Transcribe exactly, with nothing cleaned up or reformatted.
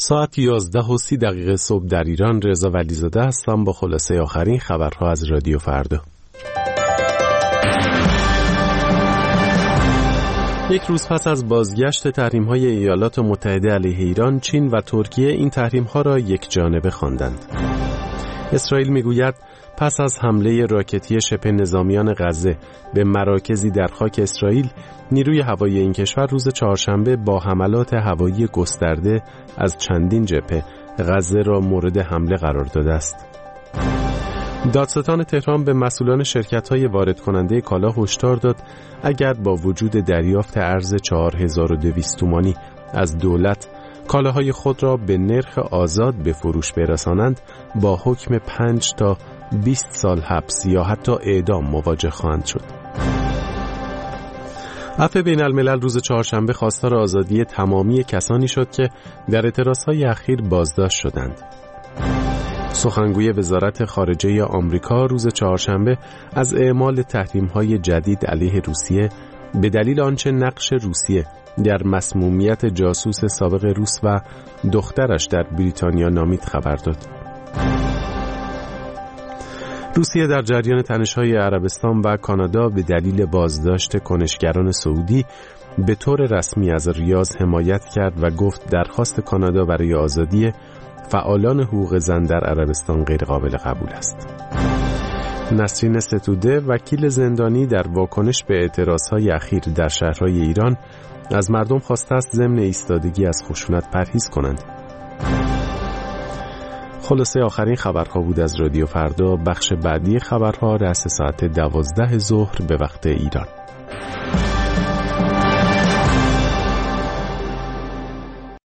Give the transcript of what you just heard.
ساعت یازده و سی دقیقه صبح در ایران. رضا ولیزاده هستم با خلاصه آخرین خبرها از رادیو فردا. یک روز پس از بازگشت تحریم‌های ایالات متحده علیه ایران، چین و ترکیه این تحریم‌ها را یک جانبه خواندند. اسرائیل می‌گوید پس از حمله راکتی شبه نظامیان غزه به مراکزی در خاک اسرائیل، نیروی هوایی این کشور روز چهارشنبه با حملات هوایی گسترده از چندین جبهه غزه را مورد حمله قرار داده است. دادستان تهران به مسئولان شرکت‌های وارد کننده کالا هشدار داد اگر با وجود دریافت ارز چهار هزار و دویست تومانی از دولت کالاهای خود را به نرخ آزاد به فروش برسانند، با حکم پنج تا بیست سال حبس یا حتی اعدام مواجه خواهند شد. عفو بین الملل روز چهارشنبه خواستار آزادی تمامی کسانی شد که در اعتراضهای اخیر بازداشت شدند. سخنگوی وزارت خارجه آمریکا روز چهارشنبه از اعمال تحریم‌های جدید علیه روسیه به دلیل آنچه نقش روسیه در مسمومیت جاسوس سابق روس و دخترش در بریتانیا نامید خبر داد. روسیه در جریان تنش‌های عربستان و کانادا به دلیل بازداشت کنشگران سعودی به طور رسمی از ریاض حمایت کرد و گفت درخواست کانادا برای آزادی فعالان حقوق زن در عربستان غیر قابل قبول است. نسرین ستوده، وکیل زندانی، در واکنش به اعتراضهای اخیر در شهرهای ایران از مردم خواسته است ضمن ایستادگی از خشونت پرهیز کنند. خلاصه آخرین خبرها بود از رادیو فردا. بخش بعدی خبرها رأس ساعت دوازده ظهر به وقت ایران.